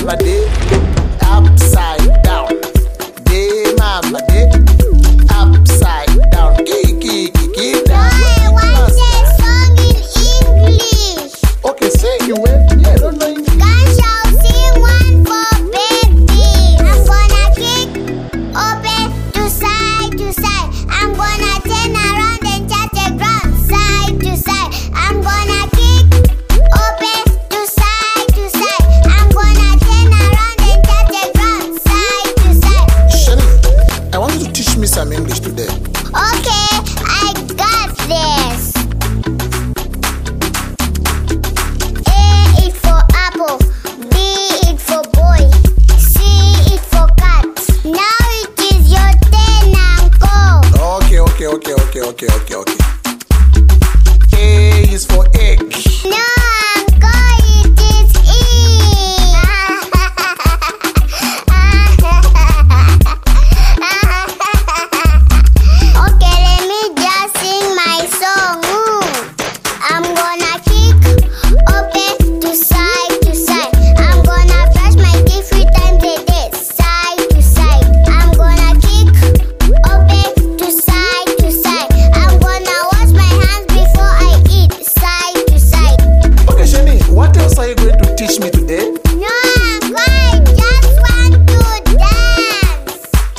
mama day, upside down. Day mama day, upside down. Kiki down. I want a song in English. Okay, sing you will. Yeah, I don't know English. Guys shall sing one for babies. I'm gonna kick open to side. I'm gonna turn around and touch the ground side to side. I'm gonna kick open to side. I'm gonna turn around and touch the ground side to side. Shani, I want you to teach me some English today. Okay, I got this. A is for apple, B is for boy, C is for cat. Now it is your turn, Uncle. Okay. A is for egg. No, Uncle, it is E. Okay, let me just sing my song. I'm gonna kick open to side. I'm gonna brush my teeth 3 times a day, side to side. I'm gonna kick open to side. I'm gonna wash my hands before I eat, side to side. Okay, Shani, what else are you going to teach me today? No, Uncle, I just want to dance.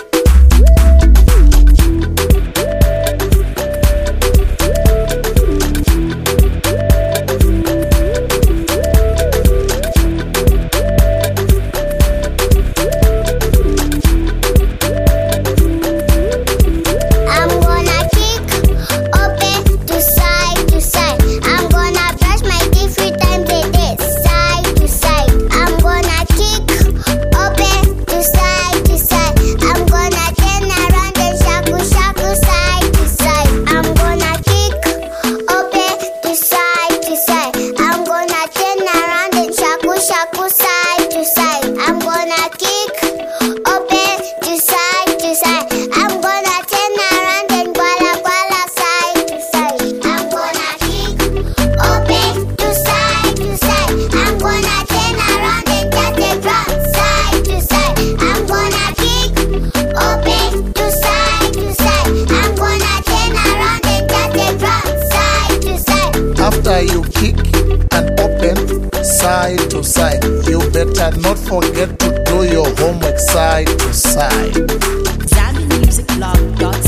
I'm gonna kick open to side. I'm gonna brush my teeth 3 times a day, side to side. I'm gonna kick open to side. I'm gonna turn around and shaku side to side. I'm gonna kick open to side. I'm gonna turn around and shaku side to side. I'm gonna kick open to side. I'm gonna turn around and gwala side to side. I'm gonna kick open to side. I'm gonna turn around and touch the ground side to side. I'm gonna kick open to side. I'm gonna turn around and touch the ground side to side. After you kick and open side to side, you better not forget to do your homework side to side. ZambianMusicBlog.com